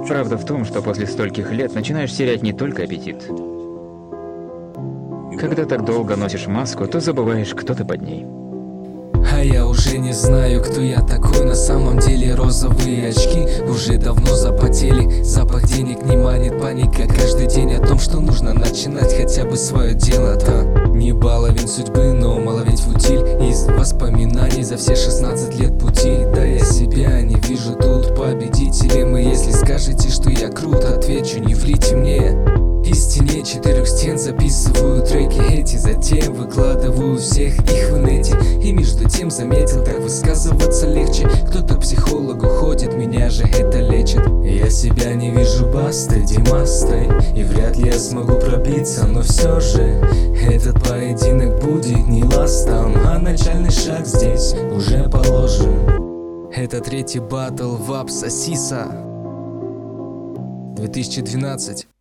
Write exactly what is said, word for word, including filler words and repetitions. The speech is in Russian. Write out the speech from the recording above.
Правда в том, что после стольких лет начинаешь терять не только аппетит. Когда так долго носишь маску, то забываешь, кто ты под ней. А я уже не знаю, кто я такой. На самом деле розовые очки уже давно запотели. Запах денег не манит, паника каждый день о том, что нужно начинать хотя бы свое дело-то. Не баловень судьбы, но маловень футиль из воспоминаний за все шестнадцать лет пути. Да я себя не вижу тут победителем. И если скажете, что я крут, отвечу: не влейте мне. Из теней четырех стен записываю треки эти, затем выкладываю всех их в инете. И между тем заметил, так высказываться легче. Кто-то к психологу ходит, меня же это лечит. Я себя не вижу бастой, Димастой, и вряд ли я смогу пробиться, но все же этот поединок будет не ластом, а начальный шаг здесь уже положен. Это третий батл в Апсасиса две тысячи двенадцать.